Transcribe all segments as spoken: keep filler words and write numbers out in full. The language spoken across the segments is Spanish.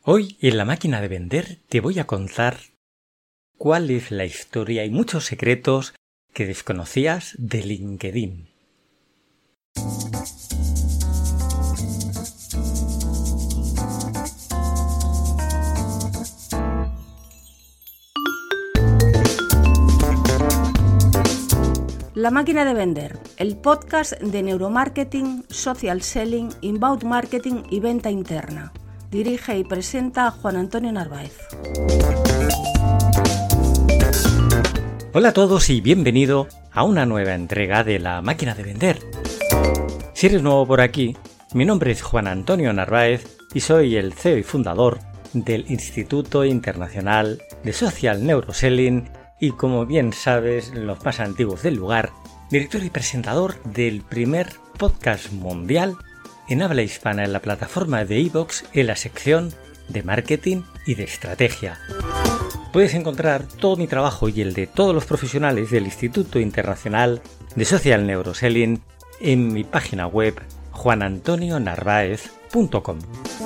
Hoy en La Máquina de Vender te voy a contar cuál es la historia y muchos secretos que desconocías de LinkedIn. La Máquina de Vender, el podcast de neuromarketing, social selling, inbound marketing y venta interna. Dirige y presenta Juan Antonio Narváez. Hola a todos y bienvenido a una nueva entrega de La Máquina de Vender. Si eres nuevo por aquí, mi nombre es Juan Antonio Narváez y soy el C E O y fundador del Instituto Internacional de Social Neuroselling y, como bien sabes, los más antiguos del lugar, director y presentador del primer podcast mundial en habla hispana en la plataforma de iVoox en la sección de marketing y de estrategia. Puedes encontrar todo mi trabajo y el de todos los profesionales del Instituto Internacional de Social Neuroselling en mi página web juan antonio narváez punto com.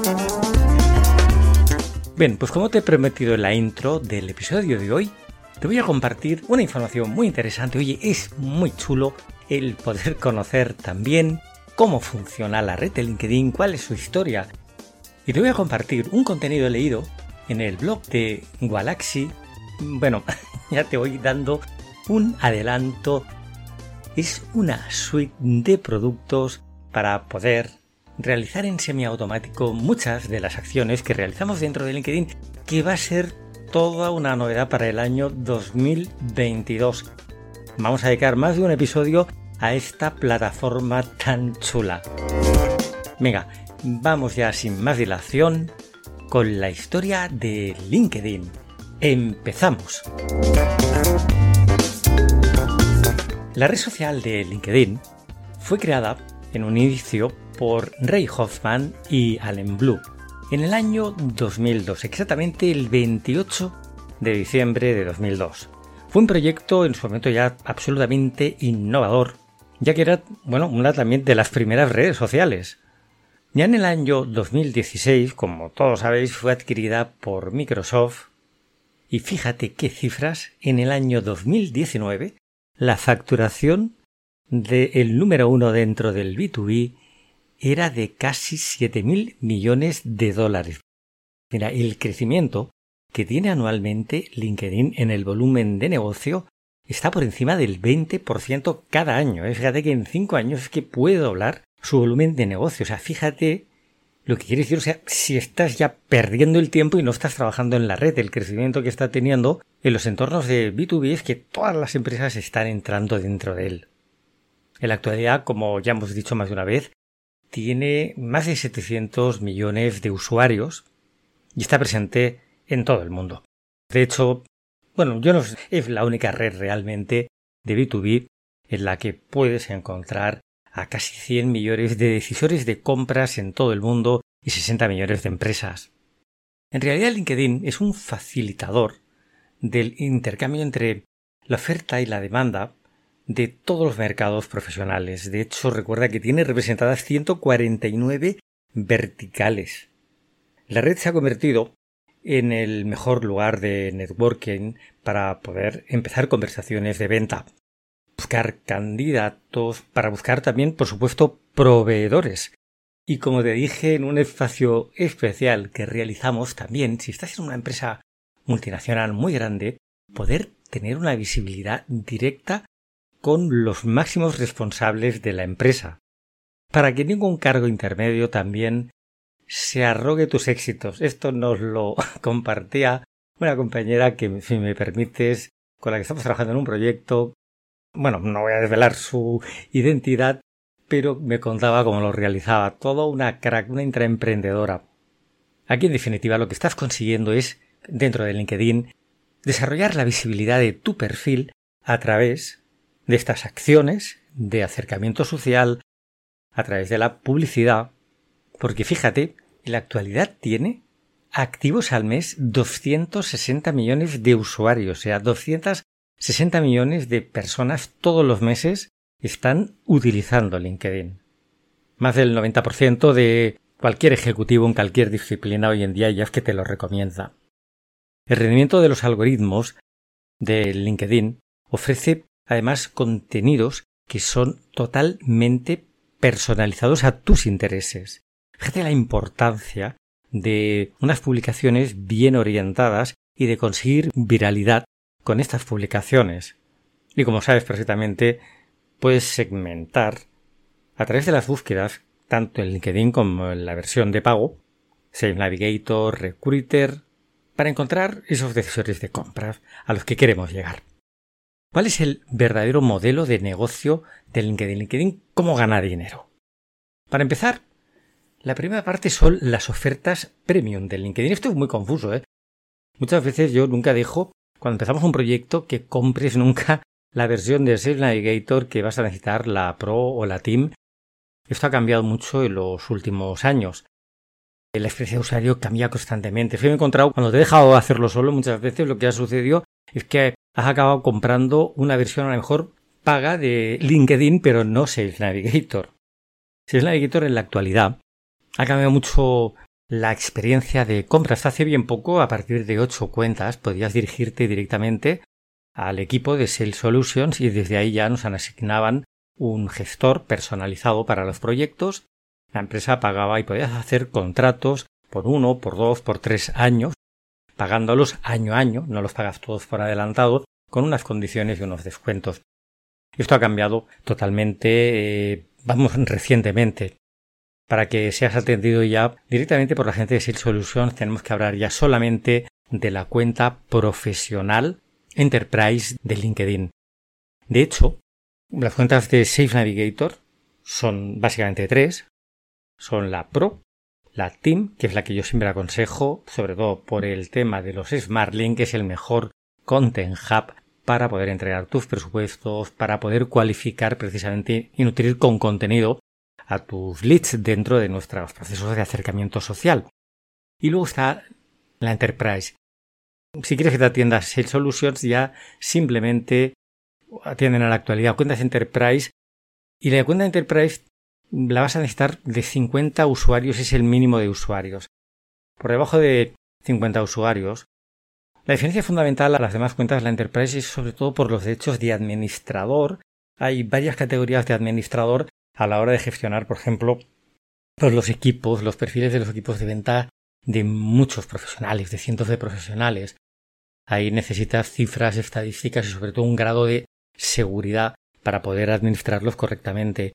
Bien, pues como te he prometido en la intro del episodio de hoy, te voy a compartir una información muy interesante. Oye, es muy chulo el poder conocer también cómo funciona la red de LinkedIn, cuál es su historia. Y te voy a compartir un contenido leído en el blog de Galaxy. Bueno, ya te voy dando un adelanto. Es una suite de productos para poder realizar en semiautomático muchas de las acciones que realizamos dentro de LinkedIn, que va a ser toda una novedad para el año dos mil veintidós. Vamos a dedicar más de un episodio a esta plataforma tan chula. Venga, vamos ya sin más dilación con la historia de LinkedIn. Empezamos. La red social de LinkedIn fue creada en un inicio por Reid Hoffman y Allen Blue en el año dos mil dos, exactamente el veintiocho de diciembre de dos mil dos. Fue un proyecto en su momento ya absolutamente innovador, ya que era, bueno, una también de las primeras redes sociales. Ya en el año dos mil dieciséis, como todos sabéis, fue adquirida por Microsoft y fíjate qué cifras, en el año dos mil diecinueve la facturación del número uno dentro del B dos B era de casi siete mil millones de dólares. Mira, el crecimiento que tiene anualmente LinkedIn en el volumen de negocio está por encima del veinte por ciento cada año. Fíjate que en cinco años es que puede doblar su volumen de negocio. O sea, fíjate lo que quiere decir. O sea, si estás ya perdiendo el tiempo y no estás trabajando en la red, el crecimiento que está teniendo en los entornos de B dos B es que todas las empresas están entrando dentro de él. En la actualidad, como ya hemos dicho más de una vez, tiene más de setecientos millones de usuarios y está presente en todo el mundo. De hecho, bueno, yo no sé, es la única red realmente de B dos B en la que puedes encontrar a casi cien millones de decisores de compras en todo el mundo y sesenta millones de empresas. En realidad, LinkedIn es un facilitador del intercambio entre la oferta y la demanda de todos los mercados profesionales. De hecho, recuerda que tiene representadas ciento cuarenta y nueve verticales. La red se ha convertido en el mejor lugar de networking para poder empezar conversaciones de venta, buscar candidatos, para buscar también, por supuesto, proveedores. Y como te dije en un espacio especial que realizamos también, si estás en una empresa multinacional muy grande, poder tener una visibilidad directa con los máximos responsables de la empresa, para que ningún cargo intermedio también se arrogue tus éxitos. Esto nos lo compartía una compañera que, si me permites, con la que estamos trabajando en un proyecto. Bueno, no voy a desvelar su identidad, pero me contaba cómo lo realizaba. Toda una crack, una intraemprendedora. Aquí, en definitiva, lo que estás consiguiendo es, dentro de LinkedIn, desarrollar la visibilidad de tu perfil a través de estas acciones de acercamiento social, a través de la publicidad. Porque fíjate, en la actualidad tiene activos al mes doscientos sesenta millones de usuarios, o sea, doscientos sesenta millones de personas todos los meses están utilizando LinkedIn. Más del noventa por ciento de cualquier ejecutivo en cualquier disciplina hoy en día ya es que te lo recomienda. El rendimiento de los algoritmos de LinkedIn ofrece además contenidos que son totalmente personalizados a tus intereses. Fíjate la importancia de unas publicaciones bien orientadas y de conseguir viralidad con estas publicaciones. Y como sabes perfectamente, puedes segmentar a través de las búsquedas, tanto en LinkedIn como en la versión de pago, Sales Navigator, Recruiter, para encontrar esos decisores de compras a los que queremos llegar. ¿Cuál es el verdadero modelo de negocio de LinkedIn? LinkedIn, ¿cómo ganar dinero? Para empezar, la primera parte son las ofertas premium de LinkedIn. Esto es muy confuso, ¿eh? Muchas veces yo nunca dejo, cuando empezamos un proyecto, que compres nunca la versión de Sales Navigator que vas a necesitar, la Pro o la Team. Esto ha cambiado mucho en los últimos años. La experiencia de usuario cambia constantemente. Yo me he encontrado, cuando te he dejado hacerlo solo, muchas veces lo que ha sucedido es que has acabado comprando una versión a lo mejor paga de LinkedIn, pero no Sales Navigator. Sales Navigator en la actualidad ha cambiado mucho la experiencia de compra. Hasta hace bien poco, a partir de ocho cuentas, podías dirigirte directamente al equipo de Sales Solutions y desde ahí ya nos asignaban un gestor personalizado para los proyectos. La empresa pagaba y podías hacer contratos por uno, por dos, por tres años, pagándolos año a año, no los pagas todos por adelantado, con unas condiciones y unos descuentos. Esto ha cambiado totalmente, eh, vamos, recientemente. Para que seas atendido ya directamente por la gente de Sales Solutions, tenemos que hablar ya solamente de la cuenta profesional Enterprise de LinkedIn. De hecho, las cuentas de Sales Navigator son básicamente tres. Son la Pro, la Team, que es la que yo siempre aconsejo, sobre todo por el tema de los Smart Link, que es el mejor Content Hub para poder entregar tus presupuestos, para poder cualificar precisamente y nutrir con contenido a tus leads dentro de nuestros procesos de acercamiento social. Y luego está la Enterprise. Si quieres que te atienda Sales Solutions, ya simplemente atienden a la actualidad cuentas Enterprise, y la cuenta Enterprise la vas a necesitar de cincuenta usuarios, es el mínimo de usuarios. Por debajo de cincuenta usuarios, la diferencia fundamental a las demás cuentas de la Enterprise es sobre todo por los derechos de administrador. Hay varias categorías de administrador a la hora de gestionar, por ejemplo, pues los equipos, los perfiles de los equipos de venta de muchos profesionales, de cientos de profesionales. Ahí necesitas cifras, estadísticas y sobre todo un grado de seguridad para poder administrarlos correctamente.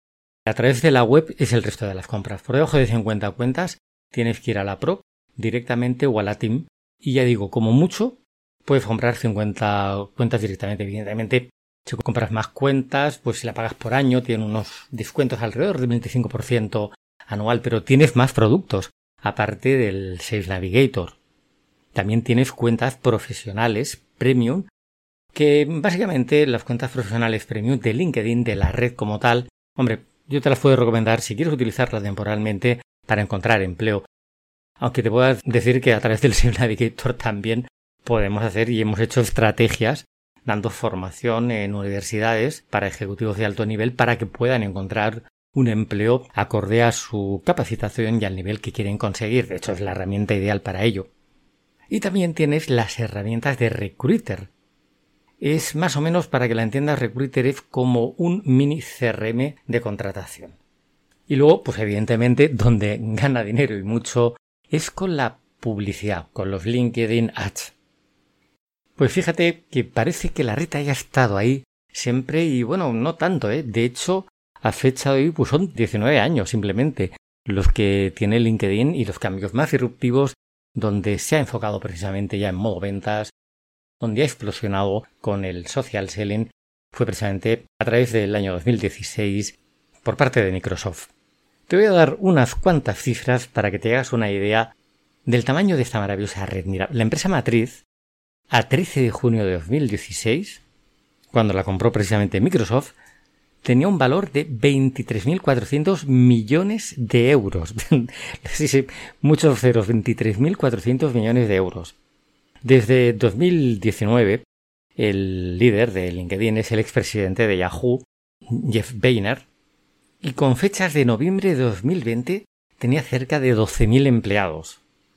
A través de la web es el resto de las compras. Por debajo de cincuenta cuentas tienes que ir a la Pro directamente o a la Team. Y ya digo, como mucho, puedes comprar cincuenta cuentas directamente. Evidentemente, si compras más cuentas, pues si la pagas por año, tiene unos descuentos alrededor del veinticinco por ciento anual, pero tienes más productos, aparte del Sales Navigator. También tienes cuentas profesionales premium, que básicamente las cuentas profesionales premium de LinkedIn, de la red como tal, hombre, yo te las puedo recomendar si quieres utilizarla temporalmente para encontrar empleo. Aunque te puedo decir que a través del Sales Navigator también podemos hacer y hemos hecho estrategias dando formación en universidades para ejecutivos de alto nivel para que puedan encontrar un empleo acorde a su capacitación y al nivel que quieren conseguir. De hecho, es la herramienta ideal para ello. Y también tienes las herramientas de Recruiter. Es más o menos, para que la entiendas, Recruiter es como un mini C R M de contratación. Y luego, pues evidentemente, donde gana dinero y mucho es con la publicidad, con los LinkedIn Ads. Pues fíjate que parece que la red haya estado ahí siempre y bueno, no tanto, ¿eh? De hecho, a fecha de hoy pues son diecinueve años simplemente los que tiene LinkedIn y los cambios más disruptivos donde se ha enfocado precisamente ya en modo ventas, donde ha explosionado con el social selling, fue precisamente a través del año dos mil dieciséis por parte de Microsoft. Te voy a dar unas cuantas cifras para que te hagas una idea del tamaño de esta maravillosa red. Mira, la empresa matriz, a trece de junio de dos mil dieciséis, cuando la compró precisamente Microsoft, tenía un valor de veintitrés mil cuatrocientos millones de euros. Sí, sí, muchos ceros, veintitrés mil cuatrocientos millones de euros. Desde dos mil diecinueve, el líder de LinkedIn es el expresidente de Yahoo, Jeff Weiner, y con fechas de noviembre de dos mil veinte tenía cerca de doce mil empleados.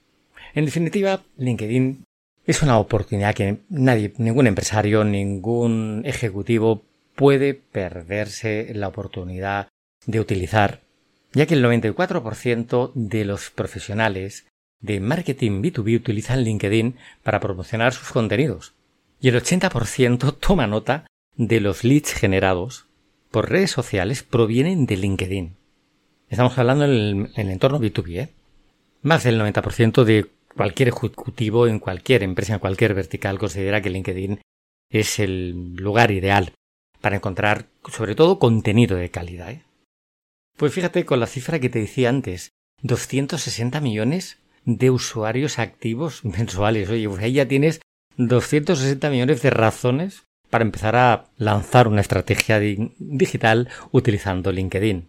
En definitiva, LinkedIn es una oportunidad que nadie, ningún empresario, ningún ejecutivo puede perderse la oportunidad de utilizar, ya que el noventa y cuatro por ciento de los profesionales de marketing B dos B utilizan LinkedIn para promocionar sus contenidos y el ochenta por ciento toma nota de los leads generados por redes sociales provienen de LinkedIn. Estamos hablando en el, en el entorno B dos B, ¿eh? Más del noventa por ciento de cualquier ejecutivo en cualquier empresa, en cualquier vertical, considera que LinkedIn es el lugar ideal para encontrar, sobre todo, contenido de calidad, ¿eh? Pues fíjate con la cifra que te decía antes, doscientos sesenta millones de usuarios activos mensuales. Oye, pues ahí ya tienes doscientos sesenta millones de razones para empezar a lanzar una estrategia digital utilizando LinkedIn.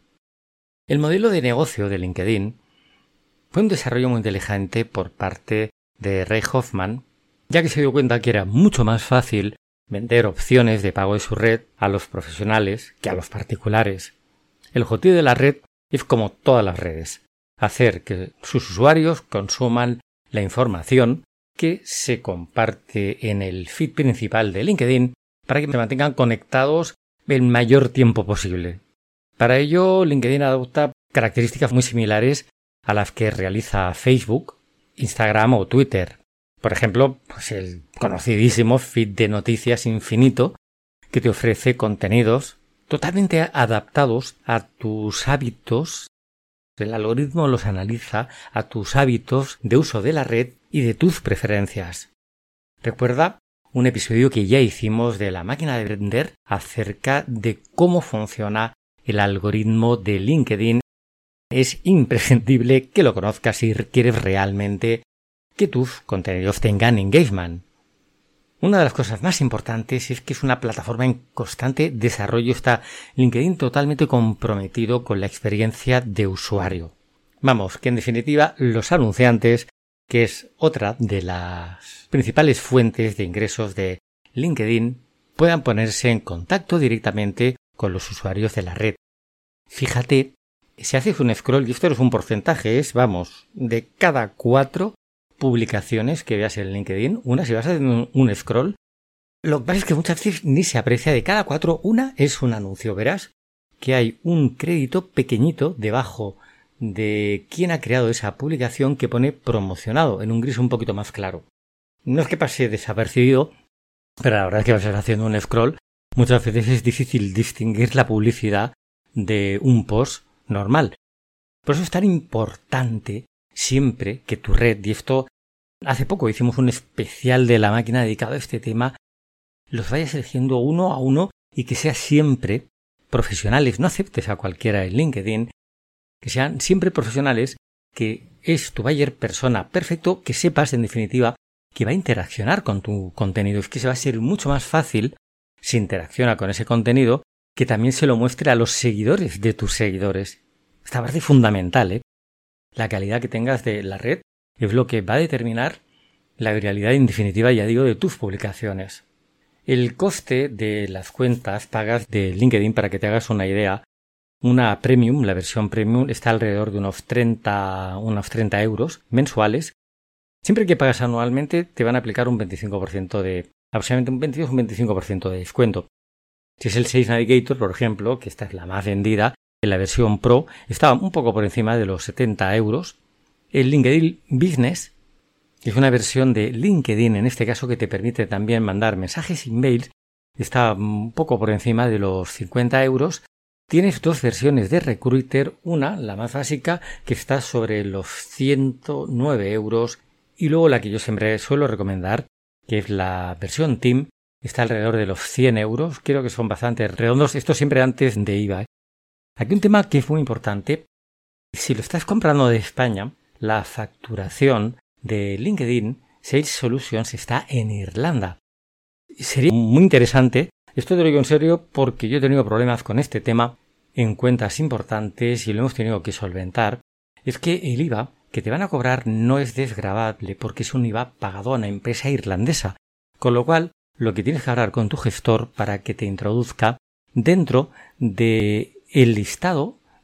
El modelo de negocio de LinkedIn fue un desarrollo muy inteligente por parte de Reid Hoffman, ya que se dio cuenta que era mucho más fácil vender opciones de pago de su red a los profesionales que a los particulares. El objetivo de la red es como todas las redes, hacer que sus usuarios consuman la información que se comparte en el feed principal de LinkedIn para que se mantengan conectados el mayor tiempo posible. Para ello, LinkedIn adopta características muy similares a las que realiza Facebook, Instagram o Twitter. Por ejemplo, pues el conocidísimo feed de noticias infinito que te ofrece contenidos totalmente adaptados a tus hábitos. El algoritmo los analiza a tus hábitos de uso de la red y de tus preferencias. Recuerda un episodio que ya hicimos de la máquina de vender acerca de cómo funciona el algoritmo de LinkedIn. Es imprescindible que lo conozcas si quieres realmente que tus contenidos tengan engagement. Una de las cosas más importantes es que es una plataforma en constante desarrollo. Está LinkedIn totalmente comprometido con la experiencia de usuario. Vamos, que en definitiva los anunciantes, que es otra de las principales fuentes de ingresos de LinkedIn, puedan ponerse en contacto directamente con los usuarios de la red. Fíjate, si haces un scroll, y esto es un porcentaje, es, vamos, de cada cuatro publicaciones que veas en LinkedIn, una, si vas a hacer un, un scroll, lo que pasa es que muchas veces ni se aprecia. De cada cuatro, una es un anuncio. Verás que hay un crédito pequeñito debajo de quién ha creado esa publicación que pone promocionado en un gris un poquito más claro. No es que pase desapercibido, pero la verdad es que vas a estar haciendo un scroll. Muchas veces es difícil distinguir la publicidad de un post normal. Por eso es tan importante siempre que tu red, y esto hace poco hicimos un especial de la máquina dedicado a este tema, los vayas eligiendo uno a uno y que sean siempre profesionales. No aceptes a cualquiera en LinkedIn, que sean siempre profesionales, que es tu buyer persona perfecto, que sepas en definitiva que va a interaccionar con tu contenido. Es que se va a ser mucho más fácil si interacciona con ese contenido que también se lo muestre a los seguidores de tus seguidores. Esta parte es fundamental, ¿eh? La calidad que tengas de la red es lo que va a determinar la viralidad en definitiva, ya digo, de tus publicaciones. El coste de las cuentas pagas de LinkedIn, para que te hagas una idea, una premium, la versión premium, está alrededor de unos treinta, unos treinta euros mensuales. Siempre que pagas anualmente te van a aplicar un veinticinco por ciento de, aproximadamente un veintidós o un veinticinco por ciento de descuento. Si es el Sales Navigator, por ejemplo, que esta es la más vendida, en la versión Pro está un poco por encima de los setenta euros. El LinkedIn Business es una versión de LinkedIn, en este caso, que te permite también mandar mensajes y mails. Está un poco por encima de los cincuenta euros. Tienes dos versiones de Recruiter, una, la más básica, que está sobre los ciento nueve euros, y luego la que yo siempre suelo recomendar, que es la versión Team, está alrededor de los cien euros. Creo que son bastante redondos, esto siempre antes de I V A, ¿eh? Aquí un tema que es muy importante: si lo estás comprando de España, la facturación de LinkedIn Sales Solutions está en Irlanda. Sería muy interesante, esto te lo digo en serio porque yo he tenido problemas con este tema en cuentas importantes y lo hemos tenido que solventar, es que el I V A que te van a cobrar no es desgravable porque es un I V A pagado a una empresa irlandesa, con lo cual lo que tienes que hablar con tu gestor para que te introduzca dentro de el listado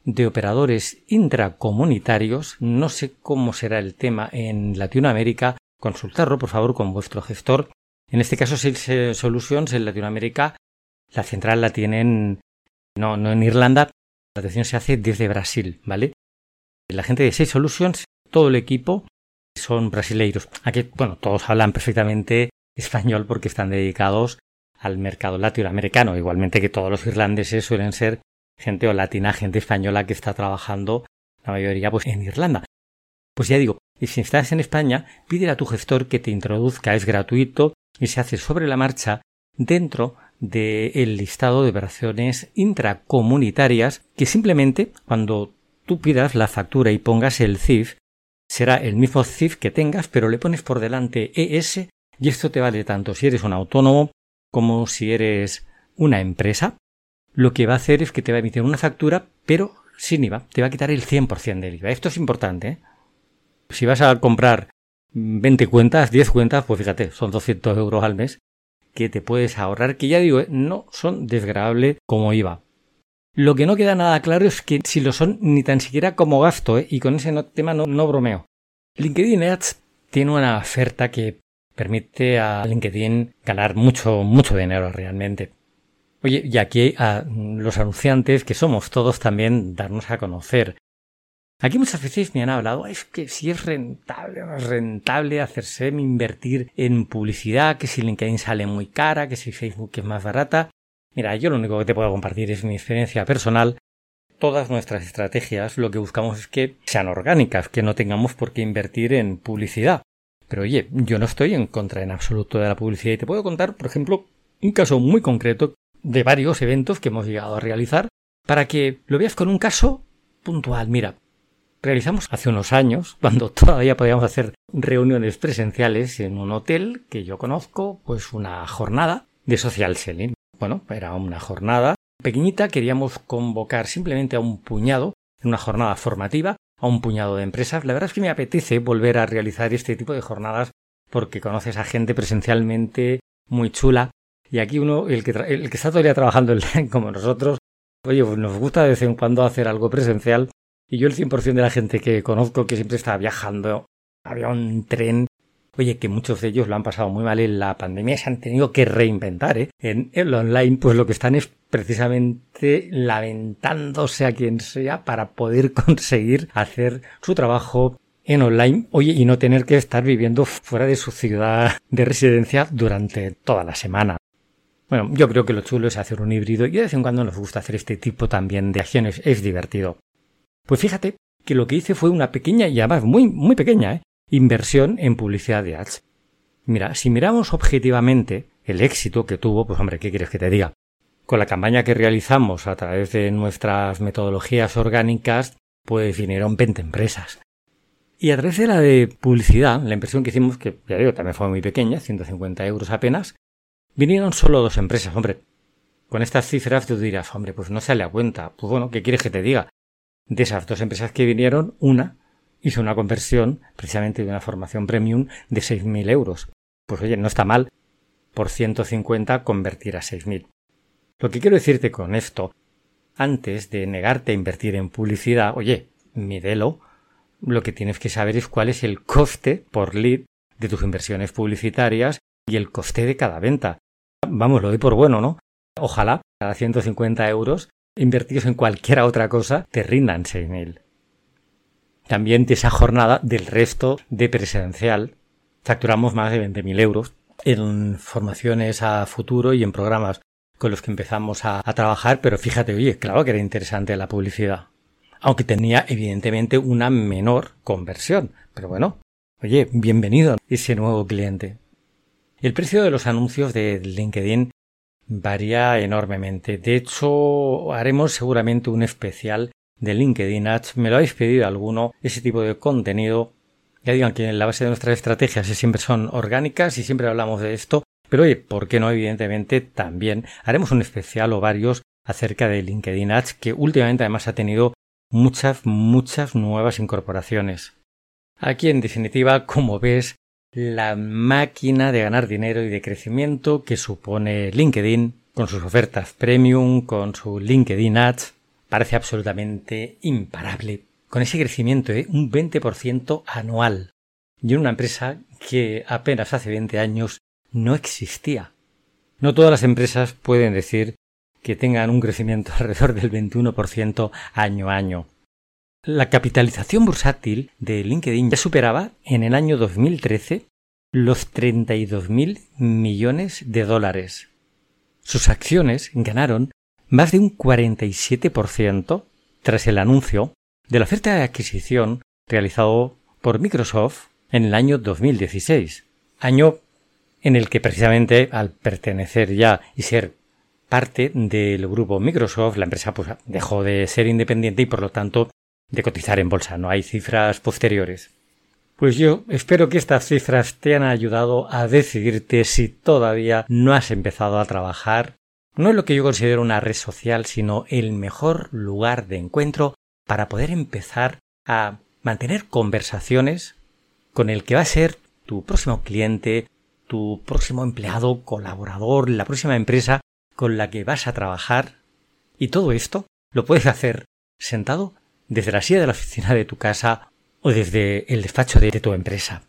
de operadores intracomunitarios. No sé cómo será el tema en Latinoamérica. Consultarlo, por favor, con vuestro gestor. En este caso, Sales Solutions en Latinoamérica, la central la tienen no, no en Irlanda. La atención se hace desde Brasil, ¿vale? La gente de Sales Solutions, todo el equipo, son brasileiros. Aquí, bueno, todos hablan perfectamente español porque están dedicados al mercado latinoamericano. Igualmente que todos los irlandeses suelen ser gente o latina, gente española que está trabajando, la mayoría, pues en Irlanda. Pues ya digo, y si estás en España, pídele a tu gestor que te introduzca, es gratuito y se hace sobre la marcha dentro del listado de operaciones intracomunitarias que simplemente cuando tú pidas la factura y pongas el C I F, será el mismo C I F que tengas, pero le pones por delante E S y esto te vale tanto si eres un autónomo como si eres una empresa. Lo que va a hacer es que te va a emitir una factura, pero sin I V A. Te va a quitar el cien por ciento del I V A. Esto es importante, ¿eh? Si vas a comprar veinte cuentas, diez cuentas, pues fíjate, son doscientos euros al mes que te puedes ahorrar, que ya digo, no son desgravables como I V A. Lo que no queda nada claro es que si lo son ni tan siquiera como gasto, ¿eh? Y con ese no, tema no, no bromeo. LinkedIn Ads tiene una oferta que permite a LinkedIn ganar mucho, mucho dinero realmente. Oye, y aquí a los anunciantes, que somos todos también, darnos a conocer. Aquí muchas veces me han hablado, es que si es rentable o no es rentable hacerse invertir en publicidad, que si LinkedIn sale muy cara, que si Facebook es más barata. Mira, yo lo único que te puedo compartir es mi experiencia personal. Todas nuestras estrategias lo que buscamos es que sean orgánicas, que no tengamos por qué invertir en publicidad. Pero oye, yo no estoy en contra en absoluto de la publicidad y te puedo contar, por ejemplo, un caso muy concreto de varios eventos que hemos llegado a realizar para que lo veas con un caso puntual. Mira, realizamos hace unos años, cuando todavía podíamos hacer reuniones presenciales en un hotel que yo conozco, pues una jornada de social selling. Bueno, era una jornada pequeñita, queríamos convocar simplemente a un puñado, en una jornada formativa, a un puñado de empresas. La verdad es que me apetece volver a realizar este tipo de jornadas porque conoces a gente presencialmente muy chula y aquí uno, el que, el que está todavía trabajando online como nosotros, oye, pues nos gusta de vez en cuando hacer algo presencial y yo el cien por ciento de la gente que conozco que siempre está viajando, avión, tren, oye, que muchos de ellos lo han pasado muy mal en la pandemia y se han tenido que reinventar, ¿eh? En el online, pues lo que están es precisamente lamentándose a quien sea para poder conseguir hacer su trabajo en online, oye, y no tener que estar viviendo fuera de su ciudad de residencia durante toda la semana. Bueno, yo creo que lo chulo es hacer un híbrido y de vez en cuando nos gusta hacer este tipo también de acciones, es divertido. Pues fíjate que lo que hice fue una pequeña, y además muy, muy pequeña, ¿eh? inversión en publicidad de ads. Mira, si miramos objetivamente el éxito que tuvo, pues hombre, ¿qué quieres que te diga? Con la campaña que realizamos a través de nuestras metodologías orgánicas, pues vinieron veinte empresas. Y a través de la de publicidad, la inversión que hicimos, que ya digo, también fue muy pequeña, ciento cincuenta euros apenas, vinieron solo dos empresas. Hombre, con estas cifras tú dirás, hombre, pues no sale a cuenta. Pues bueno, ¿qué quieres que te diga? De esas dos empresas que vinieron, una hizo una conversión precisamente de una formación premium de seis mil euros. Pues oye, no está mal por ciento cincuenta convertir a seis mil. Lo que quiero decirte con esto, antes de negarte a invertir en publicidad, oye, mídelo. Lo que tienes que saber es cuál es el coste por lead de tus inversiones publicitarias y el coste de cada venta. Vamos, lo doy por bueno, ¿no? Ojalá cada ciento cincuenta euros invertidos en cualquier otra cosa te rindan seis mil. También de esa jornada del resto de presencial facturamos más de veinte mil euros en formaciones a futuro y en programas con los que empezamos a, a trabajar, pero fíjate, oye, claro que era interesante la publicidad, aunque tenía evidentemente una menor conversión, pero bueno, oye, bienvenido ese nuevo cliente. El precio de los anuncios de LinkedIn varía enormemente. De hecho, haremos seguramente un especial de LinkedIn Ads. Me lo habéis pedido alguno, ese tipo de contenido. Ya digan que en la base de nuestras estrategias siempre son orgánicas y siempre hablamos de esto. Pero oye, ¿por qué no? Evidentemente también haremos un especial o varios acerca de LinkedIn Ads, que últimamente además ha tenido muchas, muchas nuevas incorporaciones. Aquí, en definitiva, como ves, la máquina de ganar dinero y de crecimiento que supone LinkedIn, con sus ofertas premium, con su LinkedIn Ads, parece absolutamente imparable, con ese crecimiento de un veinte por ciento anual, y en una empresa que apenas hace veinte años no existía. No todas las empresas pueden decir que tengan un crecimiento alrededor del veintiuno por ciento año a año. La capitalización bursátil de LinkedIn ya superaba en el año dos mil trece los treinta y dos mil millones de dólares. Sus acciones ganaron más de un cuarenta y siete por ciento tras el anuncio de la oferta de adquisición realizado por Microsoft en el año dos mil dieciséis, año en el que precisamente al pertenecer ya y ser parte del grupo Microsoft, la empresa pues dejó de ser independiente y por lo tanto de cotizar en bolsa. No hay cifras posteriores. Pues yo espero que estas cifras te han ayudado a decidirte si todavía no has empezado a trabajar. No es lo que yo considero una red social, sino el mejor lugar de encuentro para poder empezar a mantener conversaciones con el que va a ser tu próximo cliente, tu próximo empleado, colaborador, la próxima empresa con la que vas a trabajar. Y todo esto lo puedes hacer sentado desde la silla de la oficina de tu casa o desde el despacho de tu empresa.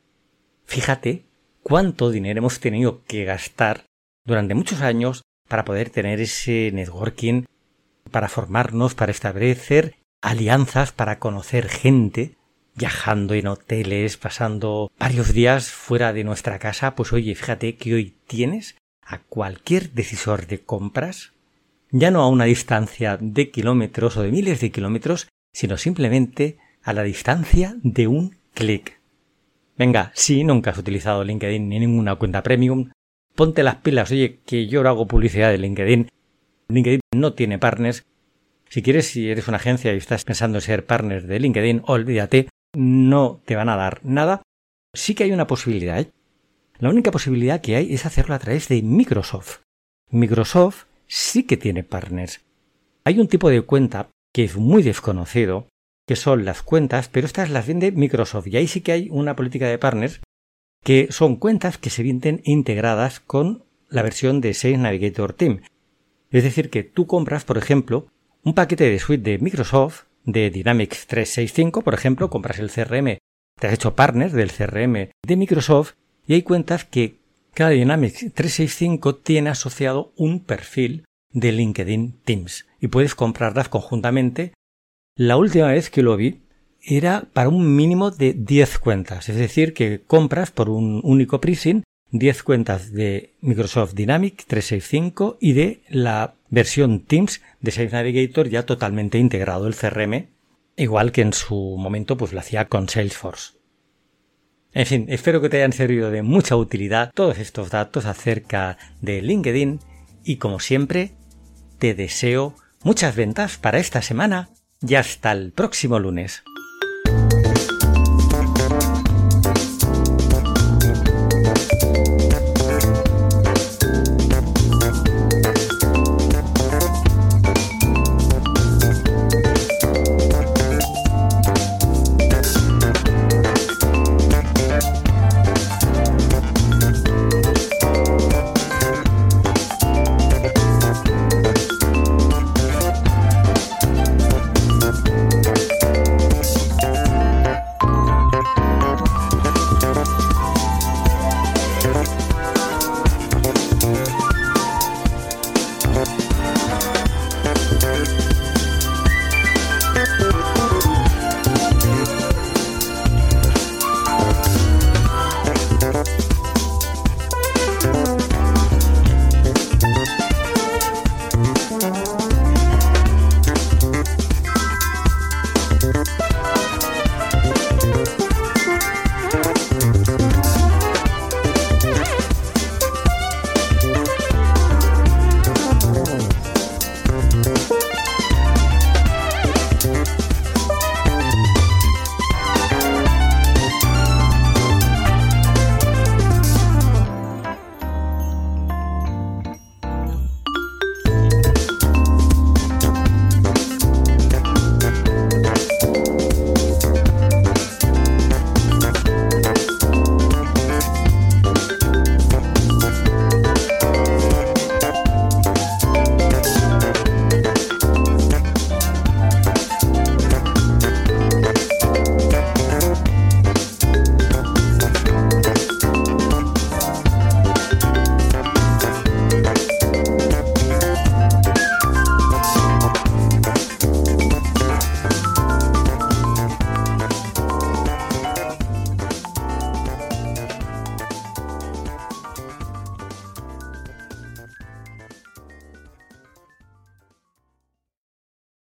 Fíjate cuánto dinero hemos tenido que gastar durante muchos años para poder tener ese networking, para formarnos, para establecer alianzas, para conocer gente, viajando en hoteles, pasando varios días fuera de nuestra casa. Pues oye, fíjate que hoy tienes a cualquier decisor de compras, ya no a una distancia de kilómetros o de miles de kilómetros, sino simplemente a la distancia de un clic. Venga, si nunca has utilizado LinkedIn ni ninguna cuenta premium, ponte las pilas. Oye, que yo no hago publicidad de LinkedIn. LinkedIn no tiene partners. Si quieres, si eres una agencia y estás pensando en ser partner de LinkedIn, olvídate, no te van a dar nada. Sí que hay una posibilidad, ¿eh? La única posibilidad que hay es hacerlo a través de Microsoft. Microsoft sí que tiene partners. Hay un tipo de cuenta que es muy desconocido, que son las cuentas, pero estas las vende Microsoft, y ahí sí que hay una política de partners, que son cuentas que se vienen integradas con la versión de Sales Navigator Team. Es decir, que tú compras, por ejemplo, un paquete de suite de Microsoft, de Dynamics trescientos sesenta y cinco, por ejemplo, compras el C R M, te has hecho partner del C R M de Microsoft, y hay cuentas que cada Dynamics trescientos sesenta y cinco tiene asociado un perfil de LinkedIn Teams, y puedes comprarlas conjuntamente. La última vez que lo vi era para un mínimo de diez cuentas, es decir, que compras por un único pricing diez cuentas de Microsoft Dynamics trescientos sesenta y cinco y de la versión Teams de Sales Navigator ya totalmente integrado el C R M, igual que en su momento pues lo hacía con Salesforce. En fin, espero que te hayan servido de mucha utilidad todos estos datos acerca de LinkedIn y como siempre te deseo muchas ventas para esta semana y hasta el próximo lunes.